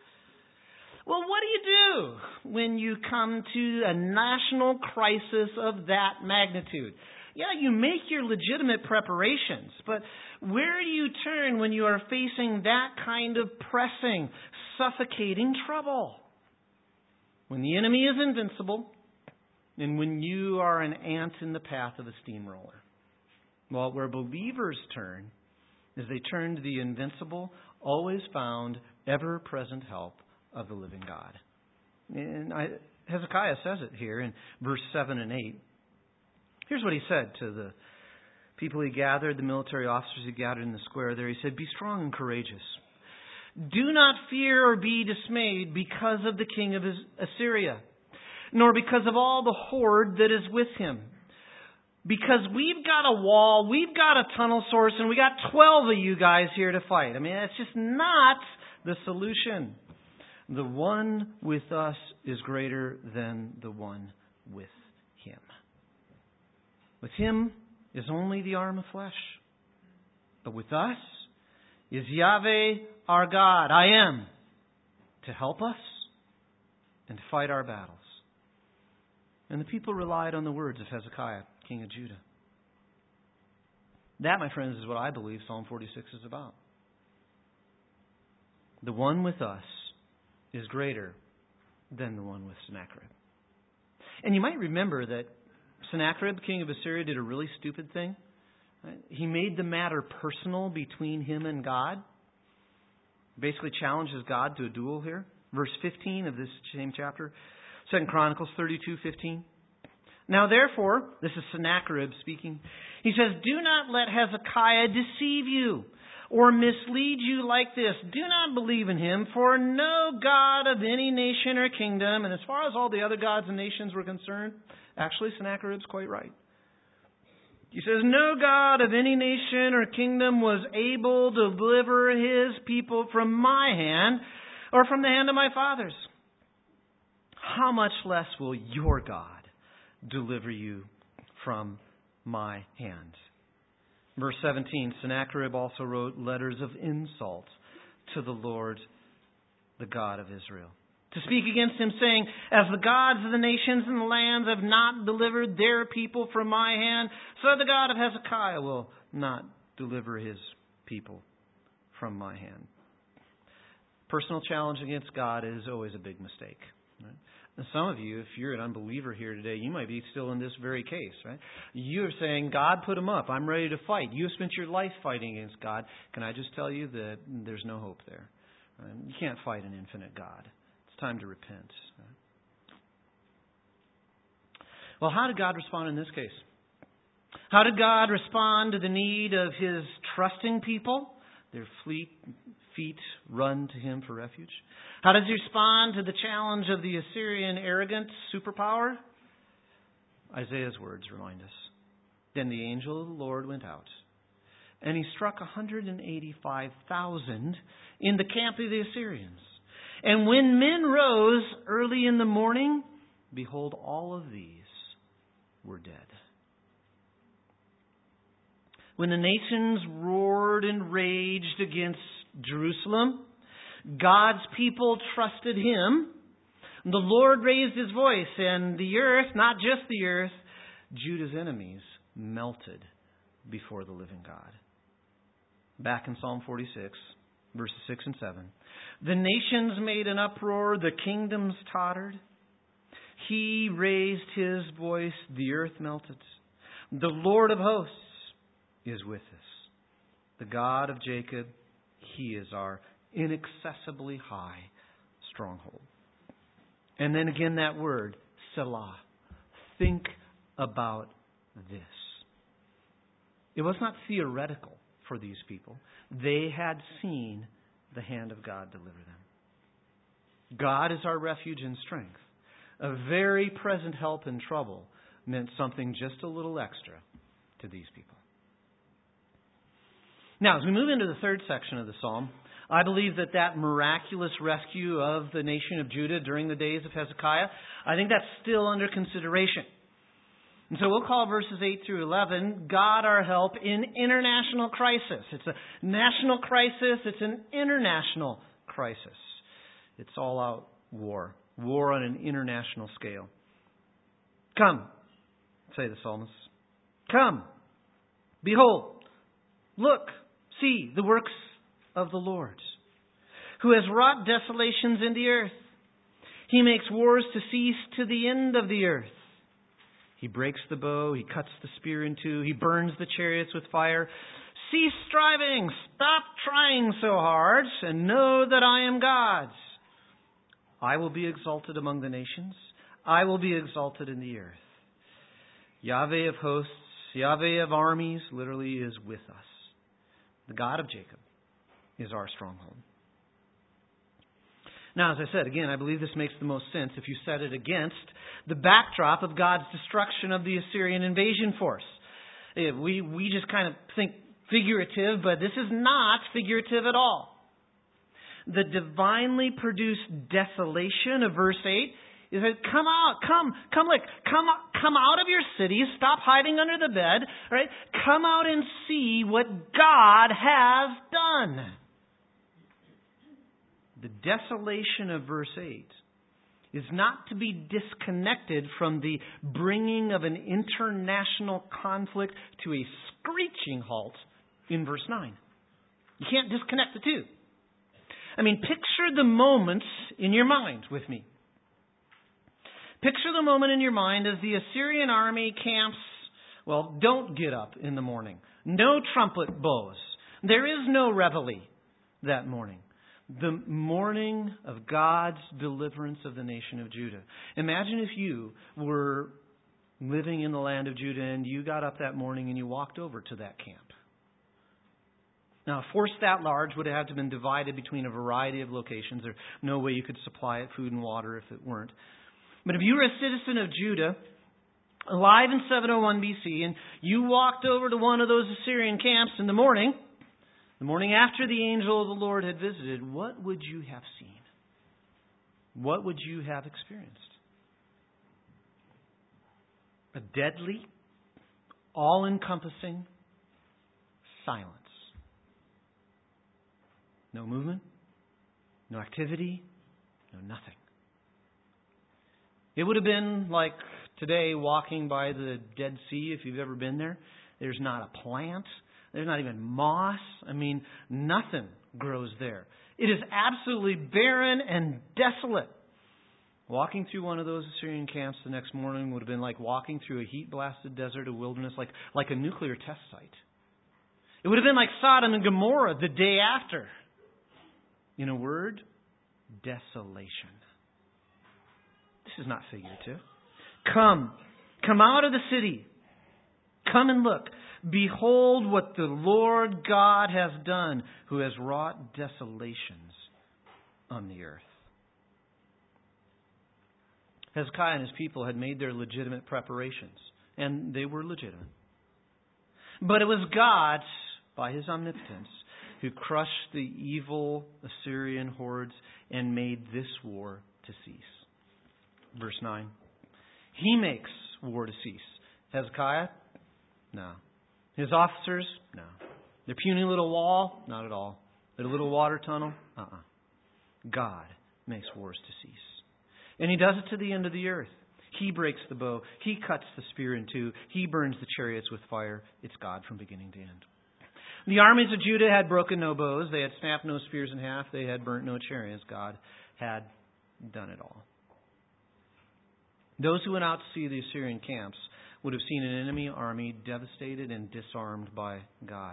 Speaker 1: Well, what do you do when you come to a national crisis of that magnitude? Yeah, you make your legitimate preparations, but where do you turn when you are facing that kind of pressing, suffocating trouble? When the enemy is invincible, and when you are an ant in the path of a steamroller. Well, where believers turn is they turn to the invincible, always found, ever-present help of the living God. And I, Hezekiah says it here in verse seven and eight. Here's what he said to the people he gathered, the military officers he gathered in the square there. He said, "Be strong and courageous. Do not fear or be dismayed because of the king of Assyria, nor because of all the horde that is with him. Because we've got a wall, we've got a tunnel source, and we got twelve of you guys here to fight." I mean, that's just not the solution. The one with us is greater than the one with him. With him is only the arm of flesh. But with us is Yahweh our God, I am, to help us and to fight our battles. And the people relied on the words of Hezekiah, king of Judah. That, my friends, is what I believe Psalm forty-six is about. The one with us is greater than the one with Sennacherib. And you might remember that Sennacherib, king of Assyria, did a really stupid thing. He made the matter personal between him and God. Basically challenges God to a duel here. Verse fifteen of this same chapter. Second Chronicles thirty-two fifteen. Now therefore, this is Sennacherib speaking. He says, do not let Hezekiah deceive you or mislead you like this. Do not believe in him, for no God of any nation or kingdom, and as far as all the other gods and nations were concerned, actually Sennacherib's quite right. He says, no God of any nation or kingdom was able to deliver his people from my hand or from the hand of my fathers. How much less will your God deliver you from my hand? Verse seventeen, Sennacherib also wrote letters of insult to the Lord, the God of Israel, to speak against him, saying, as the gods of the nations and the lands have not delivered their people from my hand, so the God of Hezekiah will not deliver his people from my hand. Personal challenge against God is always a big mistake. Right? And some of you, if you're an unbeliever here today, you might be still in this very case. Right? You're saying, God put him up. I'm ready to fight. You have spent your life fighting against God. Can I just tell you that there's no hope there? Right? You can't fight an infinite God. Time to repent. Well, how did God respond in this case? How did God respond to the need of his trusting people? Their fleet, feet run to him for refuge. How does he respond to the challenge of the Assyrian arrogant superpower? Isaiah's words remind us. Then the angel of the Lord went out, and he struck one hundred eighty-five thousand in the camp of the Assyrians. And when men rose early in the morning, behold, all of these were dead. When the nations roared and raged against Jerusalem, God's people trusted him. The Lord raised his voice, and the earth, not just the earth, Judah's enemies melted before the living God. Back in Psalm forty-six, verses six and seven. The nations made an uproar, the kingdoms tottered. He raised his voice, the earth melted. The Lord of hosts is with us. The God of Jacob, he is our inaccessibly high stronghold. And then again that word, Selah. Think about this. It was not theoretical for these people. They had seen the hand of God deliver them. God is our refuge and strength. A very present help in trouble meant something just a little extra to these people. Now, as we move into the third section of the psalm, I believe that that miraculous rescue of the nation of Judah during the days of Hezekiah, I think that's still under consideration. And so we'll call verses eight through eleven, God our help in international crisis. It's a national crisis. It's an international crisis. It's all out war. War on an international scale. Come, say the psalmists. Come, behold, look, see the works of the Lord, who has wrought desolations in the earth. He makes wars to cease to the end of the earth. He breaks the bow, he cuts the spear in two, he burns the chariots with fire. Cease striving, stop trying so hard, and know that I am God. I will be exalted among the nations. I will be exalted in the earth. Yahweh of hosts, Yahweh of armies, literally is with us. The God of Jacob is our stronghold. Now, as I said, again, I believe this makes the most sense if you set it against the backdrop of God's destruction of the Assyrian invasion force. We, we just kind of think figurative, but this is not figurative at all. The divinely produced desolation of verse eight is that come out, come, come like, come, come out of your cities, stop hiding under the bed, right? Come out and see what God has done. The desolation of verse eight is not to be disconnected from the bringing of an international conflict to a screeching halt in verse nine. You can't disconnect the two. I mean, picture the moment in your mind with me. Picture the moment in your mind as the Assyrian army camps, well, don't get up in the morning. No trumpet blows. There is no reveille that morning. The morning of God's deliverance of the nation of Judah. Imagine if you were living in the land of Judah and you got up that morning and you walked over to that camp. Now, a force that large would have had to have been divided between a variety of locations. There's no way you could supply it food and water if it weren't. But if you were a citizen of Judah, alive in seven oh one B C, and you walked over to one of those Assyrian camps in the morning, the morning after the angel of the Lord had visited, what would you have seen? What would you have experienced? A deadly, all-encompassing silence. No movement, no activity, no nothing. It would have been like today walking by the Dead Sea, if you've ever been there. There's not a plant. There's not even moss. I mean, nothing grows there. It is absolutely barren and desolate. Walking through one of those Assyrian camps the next morning would have been like walking through a heat-blasted desert, a wilderness, like, like a nuclear test site. It would have been like Sodom and Gomorrah the day after. In a word, desolation. This is not figurative. Come, come out of the city. Come and look. Behold what the Lord God has done, who has wrought desolations on the earth. Hezekiah and his people had made their legitimate preparations, and they were legitimate. But it was God, by His omnipotence, who crushed the evil Assyrian hordes and made this war to cease. Verse nine. He makes war to cease. Hezekiah? No. His officers? No. Their puny little wall? Not at all. Their little water tunnel? Uh-uh. God makes wars to cease. And He does it to the end of the earth. He breaks the bow. He cuts the spear in two. He burns the chariots with fire. It's God from beginning to end. The armies of Judah had broken no bows. They had snapped no spears in half. They had burnt no chariots. God had done it all. Those who went out to see the Assyrian camps would have seen an enemy army devastated and disarmed by God.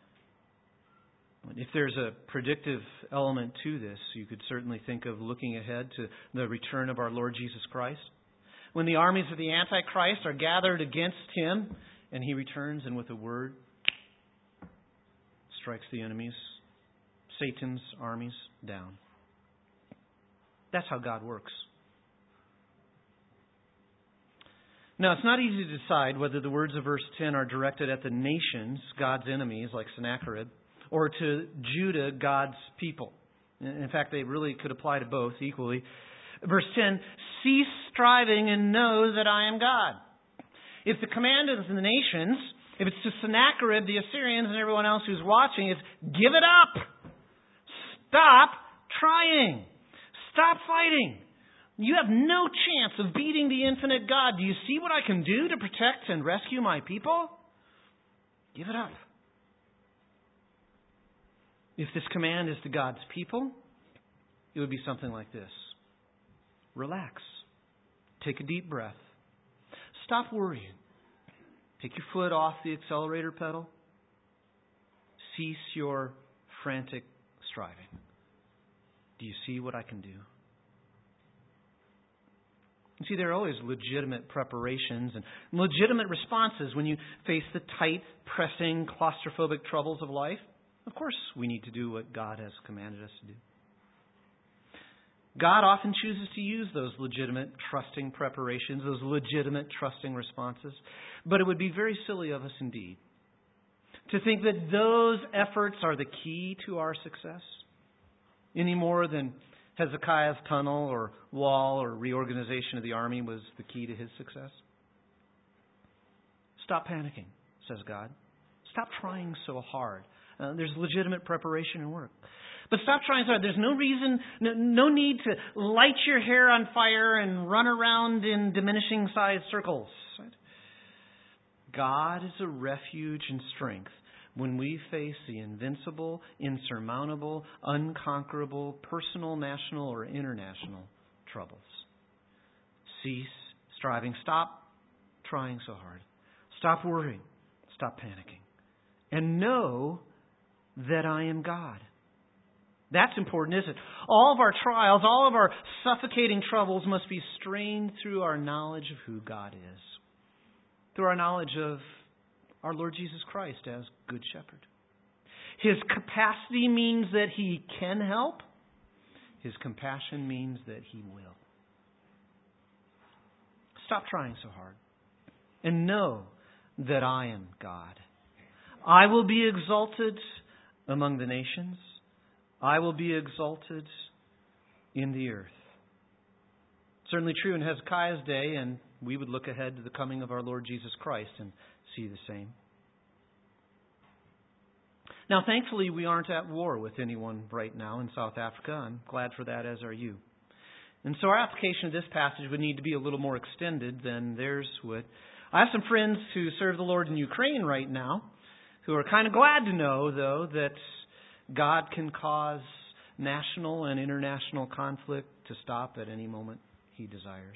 Speaker 1: If there's a predictive element to this, you could certainly think of looking ahead to the return of our Lord Jesus Christ. When the armies of the Antichrist are gathered against Him and He returns and with a word strikes the enemies, Satan's armies down. That's how God works. Now, it's not easy to decide whether the words of verse ten are directed at the nations, God's enemies, like Sennacherib, or to Judah, God's people. In fact, they really could apply to both equally. Verse ten, cease striving and know that I am God. If the command is to the nations, if it's to Sennacherib, the Assyrians, and everyone else who's watching, it's give it up. Stop trying. Stop fighting. You have no chance of beating the infinite God. Do you see what I can do to protect and rescue my people? Give it up. If this command is to God's people, it would be something like this. Relax. Take a deep breath. Stop worrying. Take your foot off the accelerator pedal. Cease your frantic striving. Do you see what I can do? You see, there are always legitimate preparations and legitimate responses when you face the tight, pressing, claustrophobic troubles of life. Of course, we need to do what God has commanded us to do. God often chooses to use those legitimate, trusting preparations, those legitimate, trusting responses. But it would be very silly of us indeed to think that those efforts are the key to our success, any more than Hezekiah's tunnel or wall or reorganization of the army was the key to his success. Stop panicking, says God. Stop trying so hard. Uh, there's legitimate preparation and work. But stop trying so hard. There's no reason, no, no need to light your hair on fire and run around in diminishing size circles. Right? God is a refuge and strength when we face the invincible, insurmountable, unconquerable, personal, national, or international troubles. Cease striving. Stop trying so hard. Stop worrying. Stop panicking. And know that I am God. That's important, isn't it? All of our trials, all of our suffocating troubles must be strained through our knowledge of who God is. Through our knowledge of our Lord Jesus Christ as Good Shepherd. His capacity means that He can help. His compassion means that He will. Stop trying so hard. And know that I am God. I will be exalted among the nations. I will be exalted in the earth. Certainly true in Hezekiah's day, and we would look ahead to the coming of our Lord Jesus Christ and see the same. Now, thankfully, we aren't at war with anyone right now in South Africa. I'm glad for that, as are you. And so our application of this passage would need to be a little more extended than theirs would. I have some friends who serve the Lord in Ukraine right now who are kind of glad to know, though, that God can cause national and international conflict to stop at any moment He desires.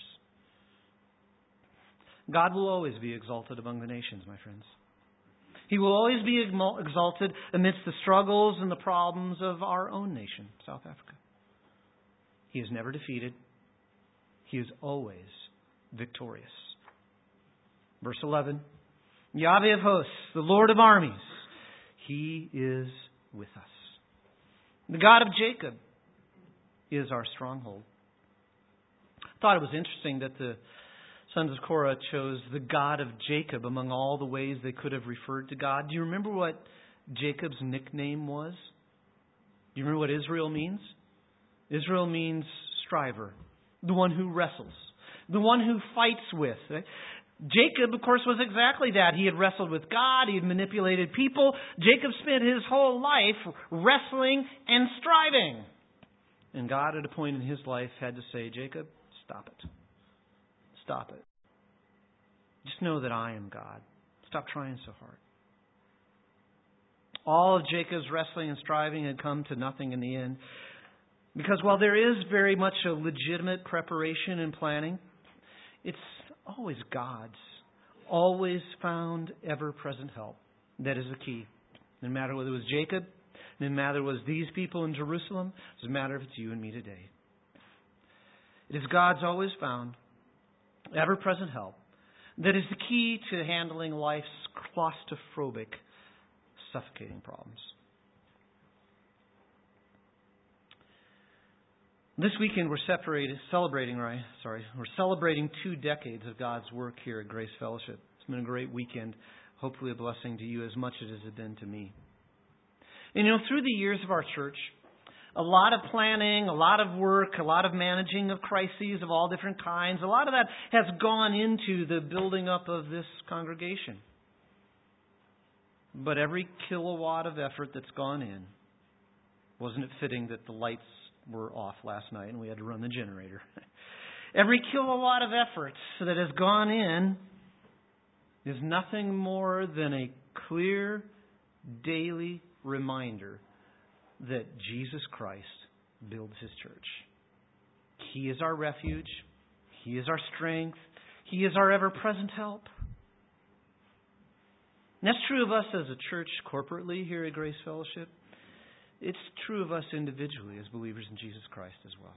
Speaker 1: God will always be exalted among the nations, my friends. He will always be exalted amidst the struggles and the problems of our own nation, South Africa. He is never defeated. He is always victorious. Verse eleven, Yahweh of hosts, the Lord of armies, He is with us. The God of Jacob is our stronghold. I thought it was interesting that the sons of Korah chose the God of Jacob among all the ways they could have referred to God. Do you remember what Jacob's nickname was? Do you remember what Israel means? Israel means striver, the one who wrestles, the one who fights with. Right? Jacob, of course, was exactly that. He had wrestled with God. He had manipulated people. Jacob spent his whole life wrestling and striving. And God, at a point in his life, had to say, Jacob, stop it. Stop it. Just know that I am God. Stop trying so hard. All of Jacob's wrestling and striving had come to nothing in the end. Because while there is very much a legitimate preparation and planning, it's always God's, always found, ever-present help. That is the key. No matter whether it was Jacob, no matter it was these people in Jerusalem, it doesn't matter if it's you and me today. It is God's always found, ever-present help that is the key to handling life's claustrophobic, suffocating problems. This weekend we're separated, celebrating, right? Sorry, we're celebrating two decades of God's work here at Grace Fellowship. It's been a great weekend. Hopefully a blessing to you as much as it has been to me. And you know, through the years of our church, a lot of planning, a lot of work, a lot of managing of crises of all different kinds, a lot of that has gone into the building up of this congregation. But every kilowatt of effort that's gone in, wasn't it fitting that the lights were off last night and we had to run the generator? Every kilowatt of effort that has gone in is nothing more than a clear daily reminder that Jesus Christ builds His church. He is our refuge. He is our strength. He is our ever-present help. And that's true of us as a church corporately here at Grace Fellowship. It's true of us individually as believers in Jesus Christ as well.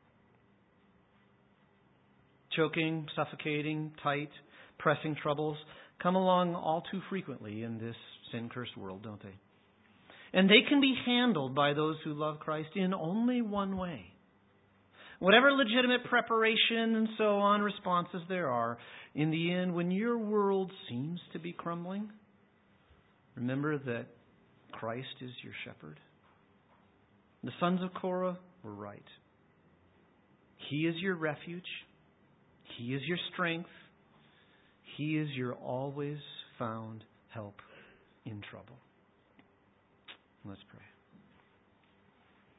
Speaker 1: Choking, suffocating, tight, pressing troubles come along all too frequently in this sin-cursed world, don't they? And they can be handled by those who love Christ in only one way. Whatever legitimate preparation and so on responses there are, in the end, when your world seems to be crumbling, remember that Christ is your shepherd. The sons of Korah were right. He is your refuge. He is your strength. He is your always found help in trouble. Let's pray.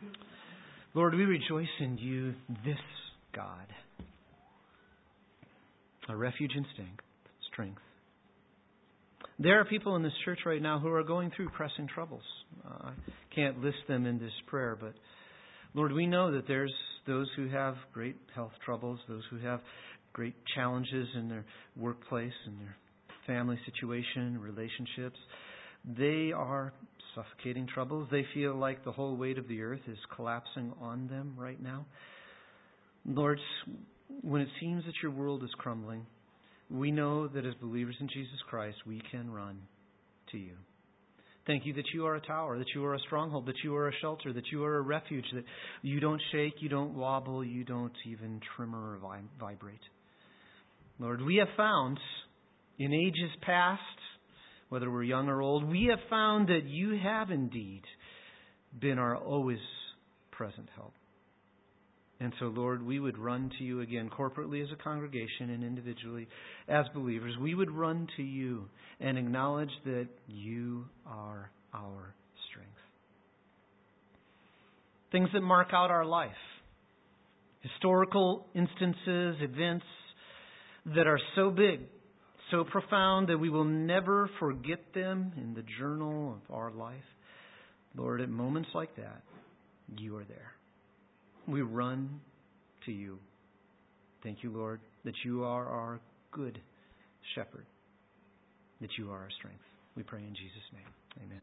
Speaker 1: Lord, we rejoice in you, this God, a refuge and strength. strength. There are people in this church right now who are going through pressing troubles. Uh, I can't list them in this prayer, but Lord, we know that there's those who have great health troubles, those who have great challenges in their workplace, in their family situation, relationships. They are suffocating troubles. They feel like the whole weight of the earth is collapsing on them right now. Lord, when it seems that your world is crumbling, we know that as believers in Jesus Christ, we can run to you. Thank you that you are a tower, that you are a stronghold, that you are a shelter, that you are a refuge, that you don't shake, you don't wobble, you don't even tremor or vibrate. Lord, we have found in ages past, whether we're young or old, we have found that you have indeed been our always present help. And so, Lord, we would run to you again, corporately as a congregation and individually as believers. We would run to you and acknowledge that you are our strength. Things that mark out our life. Historical instances, events that are so big, so profound that we will never forget them in the journal of our life. Lord, at moments like that, you are there. We run to you. Thank you, Lord, that you are our good shepherd, that you are our strength. We pray in Jesus' name. Amen.